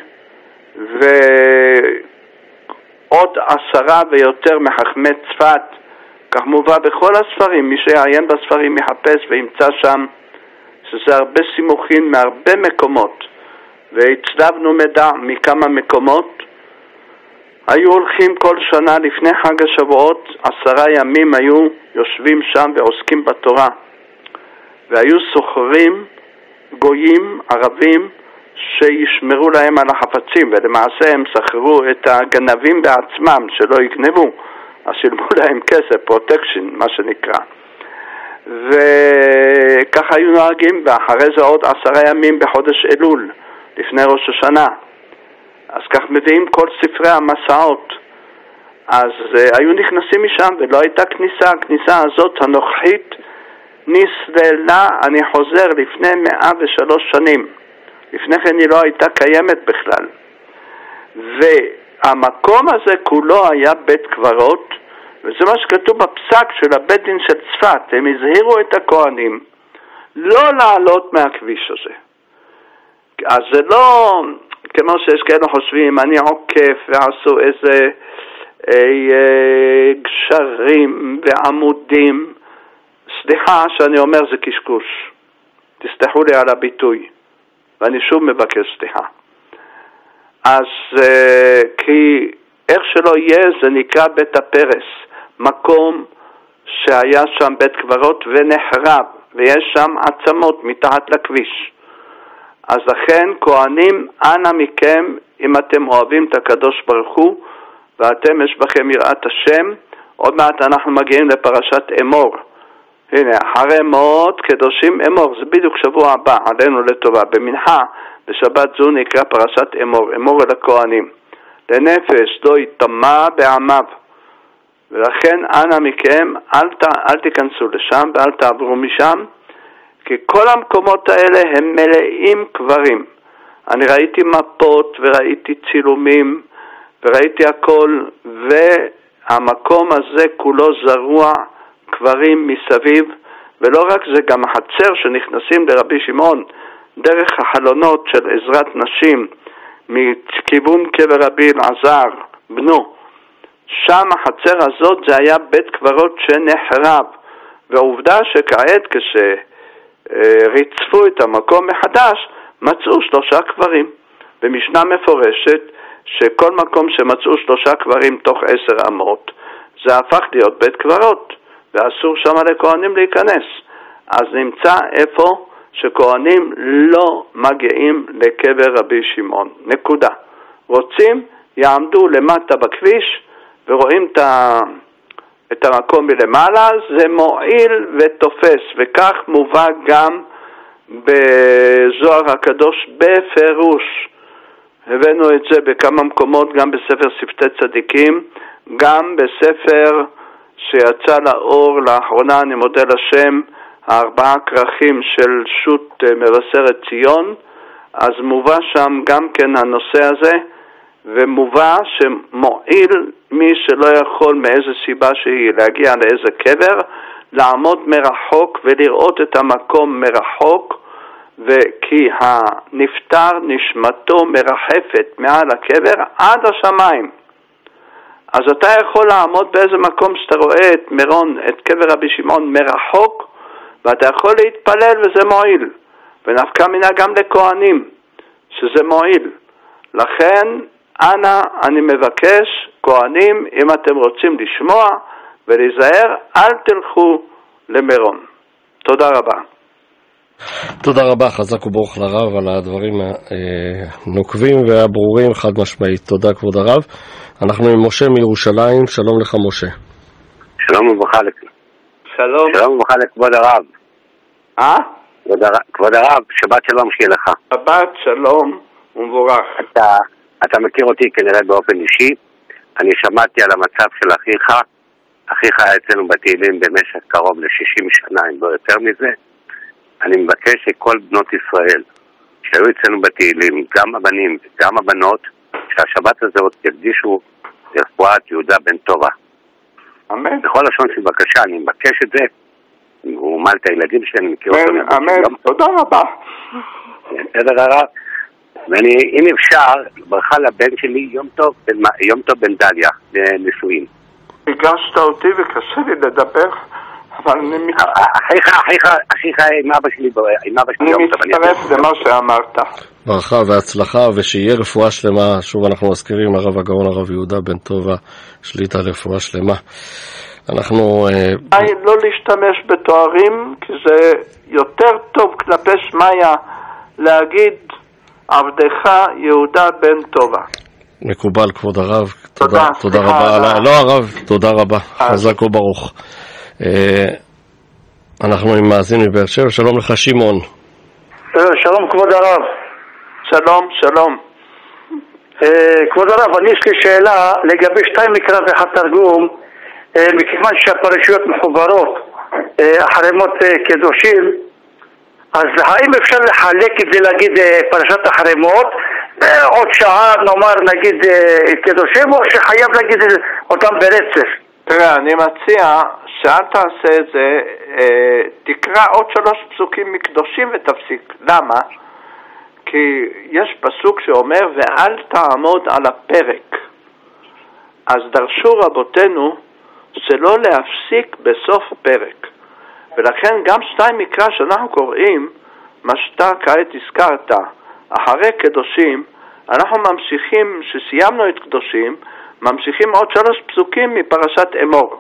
ועוד עשרה ויותר מחכמי צפת, כך מובא בכל הספרים. מי שיעיין בספרים יחפש וימצא שם שזה הרבה סימוכין מהרבה מקומות, והצלבנו מידע מכמה מקומות. היו הולכים כל שנה לפני חג השבועות, עשרה ימים היו יושבים שם ועוסקים בתורה, והיו סוחרים גויים ערבים שישמרו להם על החפצים, ולמעשה הם שכרו את הגנבים בעצמם שלא יגנבו, אז שילמו להם כסף, פרוטקשן מה שנקרא. וככה היו נוהגים, ואחרי זה עוד עשרה ימים בחודש אלול לפני ראש השנה, אז כך מביאים כל ספרי המסעות. אז uh, היו נכנסים משם ולא הייתה כניסה. הכניסה הזאת הנוכחית נסללה, אני חוזר, לפני מאה ושלוש שנים. לפני כן היא לא הייתה קיימת בכלל. המקום הזה כולו היה בית קברות, וזה מה שכתוב בפסק של הבית דין של צפת. הם הזהירו את הכהנים לא לעלות מהכביש הזה. אז זה לא כמו שיש כאלה חושבים, אני עוקף ועשו איזה אה, גשרים ועמודים. סליחה שאני אומר, זה קשקוש. תסלחו לי על הביטוי, ואני שוב מבקש סליחה. אז אה, כי איך שלא יהיה, זה נקרא בית הפרס, מקום שהיה שם בית קברות ונחרב, ויש שם עצמות מתחת לכביש. אז לכן, כהנים, אנא מכם, אם אתם אוהבים את הקדוש ברוך הוא, ואתם יש בכם יראת השם, עוד מעט אנחנו מגיעים לפרשת אמור. הנה, אחרי מות קדושים אמור, זה בדיוק שבוע הבא, עלינו לטובה. במנחה, בשבת זו נקרא פרשת אמור, אמור אל הכהנים. לנפש לא יטמע בעמיו. ולכן, אנא מכם, אל, ת, אל תיכנסו לשם ואל תעברו משם, כי כל המקומות האלה הם מלאים קברים. אני ראיתי מפות וראיתי צילומים וראיתי הכל, והמקום הזה כולו זרוע קברים מסביב, ולא רק זה, גם החצר שנכנסים לרבי שמעון דרך החלונות של עזרת נשים מכיוון קבר רבי אלעזר בנו, שם החצר הזאת זה היה בית קברות שנחרב. והעובדה שכעת כשריצפו את המקום מחדש מצאו שלושה קברים, במשנה מפורשת שכל מקום שמצאו שלושה קברים תוך עשר אמות זה הפך להיות בית קברות ואסור שם לכהנים להיכנס. אז נמצא איפה שכהנים לא מגיעים לקבר רבי שמעון, נקודה. רוצים יעמדו למטה בכביש ורואים את, ה... את המקום מלמעלה, זה מועיל ותופס, וכך מובא גם בזוהר הקדוש בפירוש. הבאנו את זה בכמה מקומות, גם בספר שפתי צדיקים, גם בספר שיצא לאור לאחרונה, אני מודה לשם, הארבעה כרכים של שו"ת מבשרת ציון, אז מובא שם גם כן הנושא הזה, ומובא שמועיל מי שלא יכול מאיזה סיבה שהיא להגיע לאיזה קבר, לעמוד מרחוק ולראות את המקום מרחוק, וכי הנפטר נשמתו מרחפת מעל הקבר עד השמיים. אז אתה יכול לעמוד באיזה מקום שאתה רואה את מירון, את קבר רבי שמעון מרחוק, ואתה יכול להתפלל וזה מועיל. ונפקא מינה גם לכהנים שזה מועיל. לכן אנא אני מבקש, כהנים, אם אתם רוצים לשמוע ולהיזהר, אל תלכו למירון. תודה רבה. תודה רבה, חזק וברוך לרב על הדברים הנוקבים והברורים חד משמעית. תודה כבוד הרב. אנחנו עם משה מירושלים. שלום לך משה. שלום וברכה לכם. שלום. שלום וברכה לכבוד הרב. אה? כבוד הרב, כבוד הרב, שבת שלום שיהיה לך. שבת שלום ומבורך. אתה, אתה מכיר אותי כנראה באופן אישי. אני שמעתי על המצב של אחיך. אחיך היה אצלנו בתהילים במשך קרוב ל-שישים שנה, אם לא יותר מזה. אני מבקש שכל בנות ישראל שהיו אצלנו בתהילים, גם הבנים וגם הבנות, שהשבת הזאת יקדישו לרפואת יהודה בן טובה. אמן. בכל לשון של בקשה, אני מבקש את זה. הוא מל את הילדים שלי, אני מכיר אותם. אמן, תודה רבה. בסדר הרב. ואם אפשר, ברכה לבן שלי יום טוב, יום טוב בן דליה, לנישואין. הגשת אותי וקשה לי לדבר, אבל אני מצטרף. אחיך, אחיך, אחיך עם אבא שלי, עם אבא שלי יום טוב. אני מצטרף למה שאמרת. ברכה והצלחה, ושיהיה רפואה שלמה. שוב אנחנו מזכירים הרב הגאון הרב יהודה בן טובה, שליטה לרפואה שלמה. אנחנו... לא להשתמש בתוארים, כי זה יותר טוב כלפי שמיה להגיד עבדך יהודה בן טובה. מקובל כבוד הרב. תודה. תודה רבה. לא הרב, תודה רבה. חזק וברוך. אנחנו עם מאזין מבאר שבע. שלום לך שמעון. שלום כבוד הרב. שלום, שלום. כבוד הרב, אני יש לי שאלה לגבי שתיים מקרא ואחד תרגום. מכיוון שהפרשיות מחוברות אחרי מות קדושים, אז האם אפשר לחלק את זה, להגיד פרשת אחרי מות עוד שעה נאמר נגיד קדושים, או שחייב להגיד אותם ברצף? תראה, אני מציע שאל תעשה את זה, תקרא עוד שלוש פסוקים מקדושים ותפסיק. למה? כי יש פסוק שאומר ואל תעמוד על הפרק. אז דרשו רבותינו שלא להפסיק בסוף פרק, ולכן גם שתיים מקרא שאנחנו קוראים, מה שאתה כעת הזכרת, אחרי קדושים, אנחנו ממשיכים, שסיימנו את קדושים, ממשיכים עוד שלוש פסוקים מפרשת אמור,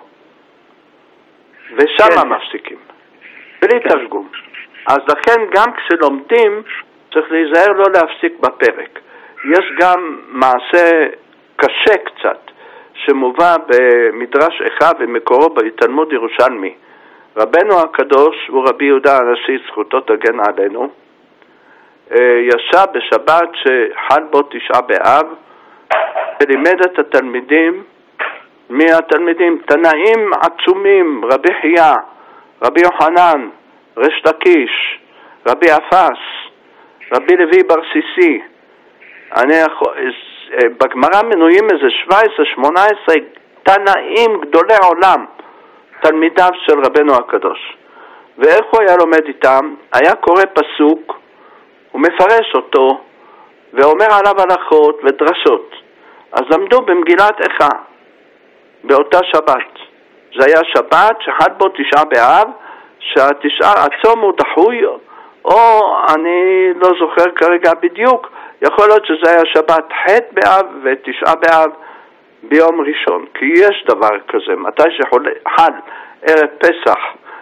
ושם כן. מפסיקים בלי כן. תרגום. אז לכן גם כשלומדים צריך להיזהר לא להפסיק בפרק. יש גם מעשה קשה קצת שמובא במדרש אחד ומקורו בתלמוד ירושלמי. רבנו הקדוש הוא רבי יהודה הנשיא, זכותו תגן עלינו, ישב בשבת שחל בו תשעה באב ולימד את התלמידים. מי התלמידים? תנאים עצומים, רבי חייא, רבי יוחנן, ריש לקיש, רבי אפס, רבי לוי ברסיסי. אני בגמרא מנויים איזה שבע עשרה שמונה עשרה תנאים גדולי עולם, תלמידיו של רבנו הקדוש. ואיך הוא היה לומד איתם? היה קורא פסוק ומפרש אותו ואומר עליו הלכות ודרשות. אז למדו במגילת איכה באותה שבת. זה היה שבת שחל בו תשעה באב, שהתשעה הצום הוא דחוי, או אני לא זוכר כרגע בדיוק, יכול להיות שזה היה שבת ח' באב ותשעה באב ביום ראשון, כי יש דבר כזה, מתי שחל ערב פסח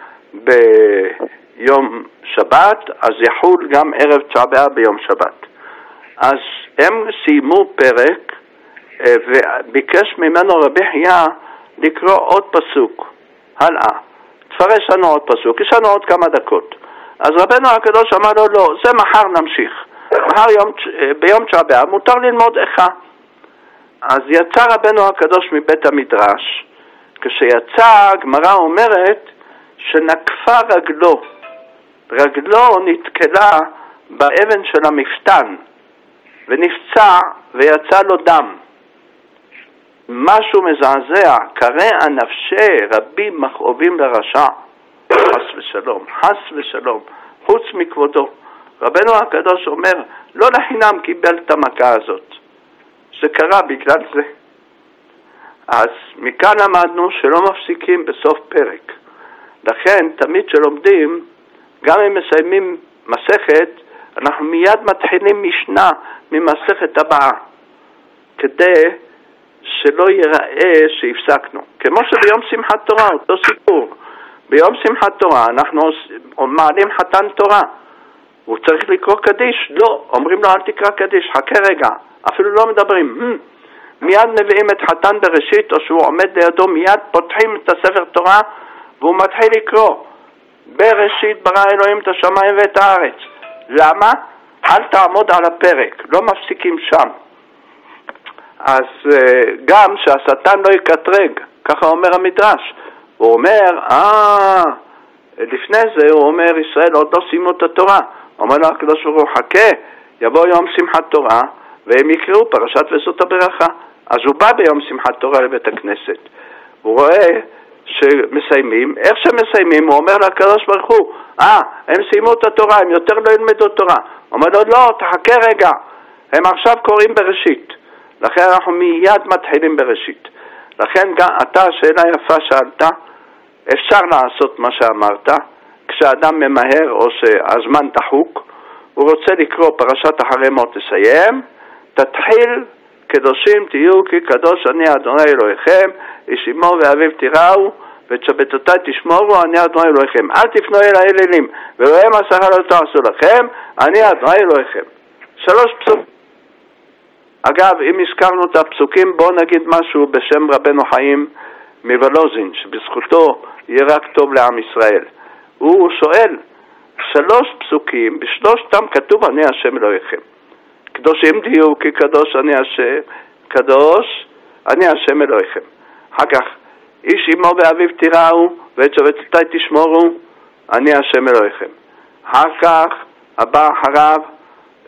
ביום שבת, אז יחול גם ערב תשעה באב ביום שבת. אז הם סיימו פרק, וביקש ממנו רבי חייא לקרוא עוד פסוק. הלאה, תפרש לנו עוד פסוק, יש לנו עוד כמה דקות. אז רבנו הקדוש אמר לו, לא, זה מחר נמשיך. מחר יום, ביום תשעה באב מותר ללמוד איכה. אז יצא רבנו הקדוש מבית המדרש. כשיצא, הגמרא אומרת שנקפה רגלו. רגלו נתקלה באבן של המפתן, ונפצע ויצא לו דם. משהו מזעזע, קרע נפשי רבים מכאובים לרשע. חס ושלום, חס ושלום, חוץ מכבודו. רבנו הקדוש אומר, לא לחינם קיבל את המכה הזאת. זה קרה בגלל זה. אז מכאן למדנו שלא מפסיקים בסוף פרק. לכן, תמיד שלומדים, גם אם מסיימים מסכת, אנחנו מיד מתחילים משנה ממסכת הבאה, כדי שלא ייראה שהפסקנו. כמו שביום שמחת תורה, אותו סיפור. ביום שמחת תורה אנחנו מעלים חתן תורה. הוא צריך לקרוא קדיש? לא. אומרים לו, אל תקרא קדיש, חכה רגע. אפילו לא מדברים. Hmm. מיד מביאים את חתן בראשית, או שהוא עומד לידו, מיד פותחים את הספר תורה, והוא מתחיל לקרוא. בראשית ברא אלוהים את השמיים ואת הארץ. למה? אל תעמוד על הפרק. לא מפסיקים שם. אז גם שהשטן לא יקטרג, ככה אומר המדרש. הוא אומר, אה, לפני זה הוא אומר, ישראל עוד לא סיימו את התורה. אומר לו הקדוש ברוך הוא, חכה, יבוא יום שמחת תורה, והם יקראו פרשת וזאת הברכה. אז הוא בא ביום שמחת תורה לבית הכנסת. הוא רואה שמסיימים, איך שמסיימים, הוא אומר לקדוש ברוך הוא, אה, הם סיימו את התורה, הם יותר לא ילמדו תורה. הוא אומר לו, לא, תחכה רגע, הם עכשיו קוראים בראשית. לכן אנחנו מיד מתחילים בראשית. לכן גם אתה, שאלה יפה שאלת, אפשר לעשות מה שאמרת, כשאדם ממהר או שהזמן דחוק, הוא רוצה לקרוא פרשת אחרי מות תסיים, תתחיל, קדושים תהיו כי קדוש אני אדוני אלוהיכם, איש אמו ואביו תיראו, ואת שבתותיי תשמורו, אני אדוני אלוהיכם. אל תפנו אל האלילים, ואלוהים השכר לא תעשו לכם, אני אדוני אלוהיכם. שלוש פסוקים. אגב, אם הזכרנו את הפסוקים, בואו נגיד משהו בשם רבנו חיים מוולוזין, שבזכותו יהיה רק טוב לעם ישראל. הוא שואל, שלוש פסוקים, בשלושתם כתוב אני השם אלוהיכם. קדושים תהיו כי קדוש אני השם, קדוש אני השם אלוהיכם. אחר כך, איש אמו ואביו תיראו, ואת שבתותיי תשמורו, אני השם אלוהיכם. אחר כך, הבא אחריו,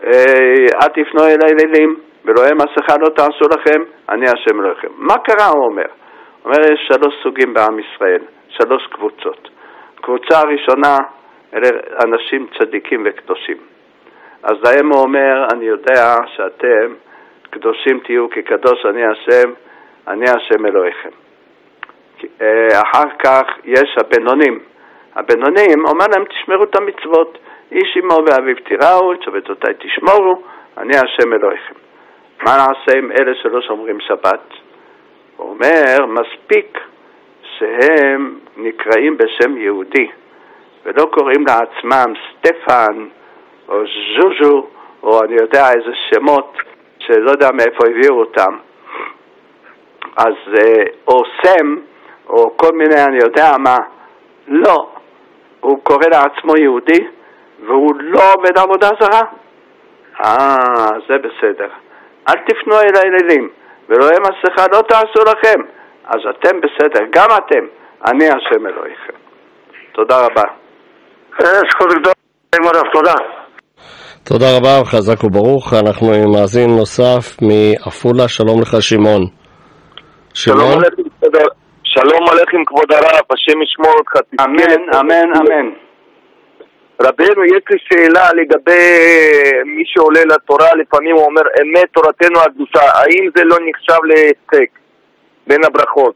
אל תפנו אליי לילים, ולא מסכה לא תעשו לכם, אני השם אלוהיכם. מה קרה, הוא אומר? הוא אומר, יש שלוש סוגים בעם ישראל, שלוש קבוצות. קבוצה הראשונה, אלה אנשים צדיקים וקדושים. אז להם הוא אומר, אני יודע שאתם קדושים תהיו, כי קדוש אני השם, אני השם אלוהיכם. אחר כך יש הבינונים. הבינונים אומר להם, תשמרו את המצוות. איש אמו ואביו תיראו, את שבתותי תשמורו, אני השם אלוהיכם. מה נעשה עם אלה שלא שומרים שבת? הוא אומר, מספיק שהם נקראים בשם יהודי, ולא קוראים לעצמם סטפן, או ז'וז'ו, או אני יודע איזה שמות, שלא יודע מאיפה הביאו אותם. אז, או סם, או כל מיני, אני יודע מה. לא. הוא קורא לעצמו יהודי, והוא לא עובד עבודה זרה. אה, זה בסדר. אל תפנו אל האלילים, ולא יהיה מסכה, לא תעשו לכם. אז אתם בסדר, גם אתם. אני השם אלוהיכם. תודה רבה. זכות גדולה, תודה. תודה רבה, חזק וברוך. אנחנו עם מאזין נוסף מעפולה. שלום לך, שמעון. שמעון. שלום עליכם כבוד הרב, השם ישמור אותך. אמן, אמן, אמן. רבנו, יש לי שאלה לגבי מי שעולה לתורה, לפעמים הוא אומר אמת תורתנו הקדושה, האם זה לא נחשב להפסק בין הברכות?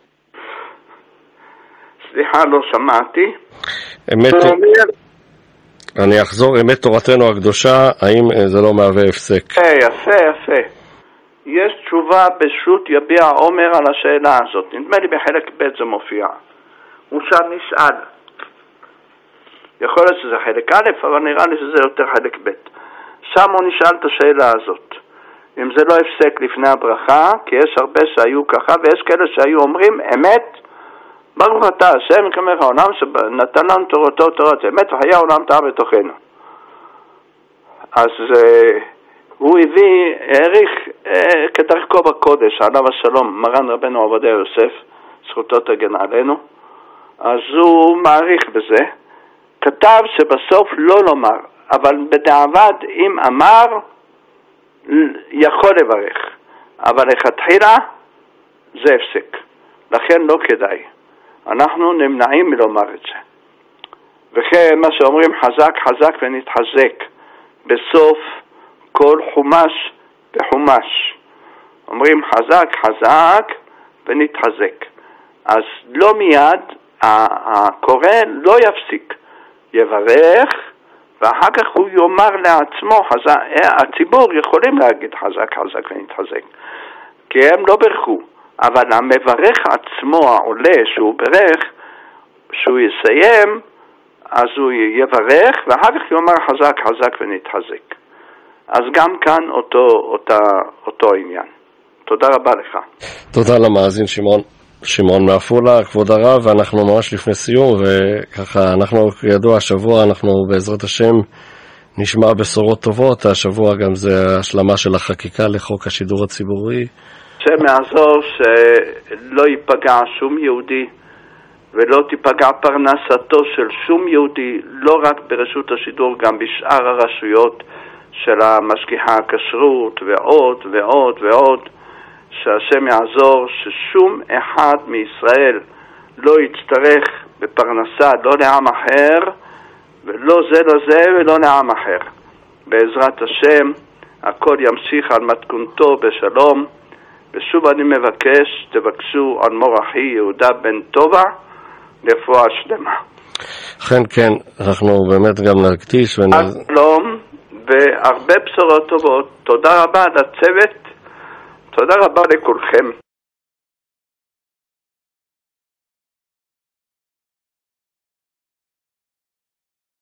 סליחה, לא שמעתי. אמת, אני אחזור, אמת תורתנו הקדושה, האם זה לא מהווה הפסק? יפה, יפה. יש תשובה בשו"ת יביע עומר על השאלה הזאת. נדמה לי בחלק ב' זה מופיע. הוא שם נשאל. יכול להיות שזה חלק א', אבל נראה לי שזה יותר חלק ב'. שם הוא נשאל את השאלה הזאת. אם זה לא הפסק לפני הברכה, כי יש הרבה שהיו ככה, ויש כאלה שהיו אומרים, אמת, ברוך אתה השם, כמך העולם שנתן לנו תורתו תורת אמת, והיה עולם טעה בתוכנו. אז הוא הביא, העריך כדרכו בקודש, עליו השלום, מרן רבנו עובדיה יוסף, זכותו תגן עלינו, אז הוא מעריך בזה, כתב שבסוף לא לומר, אבל בדיעבד אם אמר, יכול לברך, אבל לכתחילה זה הפסק, לכן לא כדאי. אנחנו נמנעים מלומר את זה. וכן מה שאומרים חזק חזק ונתחזק בסוף כל חומש בחומש. אומרים חזק חזק ונתחזק. אז לא מיד הקורא לא יפסיק, יברך ואחר כך הוא יאמר לעצמו, חזק, הציבור יכולים להגיד חזק חזק ונתחזק כי הם לא ברכו, אבל המברך עצמו העולה שהוא ברך, שהוא יסיים אז הוא יברך ואחר כך יאמר חזק חזק ונתחזק. אז גם כאן אותו, אותה, אותו עניין. תודה רבה לך. תודה למאזין שמעון. שמעון מעפולה, כבוד הרב, ואנחנו ממש לפני סיום, וככה אנחנו כידוע השבוע, אנחנו בעזרת השם נשמע בשורות טובות. השבוע גם זה השלמה של החקיקה לחוק השידור הציבורי. שמעזור שלא ייפגע שום יהודי ולא תיפגע פרנסתו של שום יהודי, לא רק ברשות השידור, גם בשאר הרשויות של המשגיחה הכשרות ועוד ועוד ועוד, שהשם יעזור ששום אחד מישראל לא יצטרך בפרנסה, לא לעם אחר ולא זה לא זה ולא לעם אחר. בעזרת השם הכל ימשיך על מתכונתו בשלום. ושוב אני מבקש, תבקשו על מור אחי יהודה בן טובה לרפואה שלמה. כן, כן, אנחנו באמת גם נקדיש ונ... שלום והרבה בשורות טובות. תודה רבה לצוות, תודה רבה לכולכם.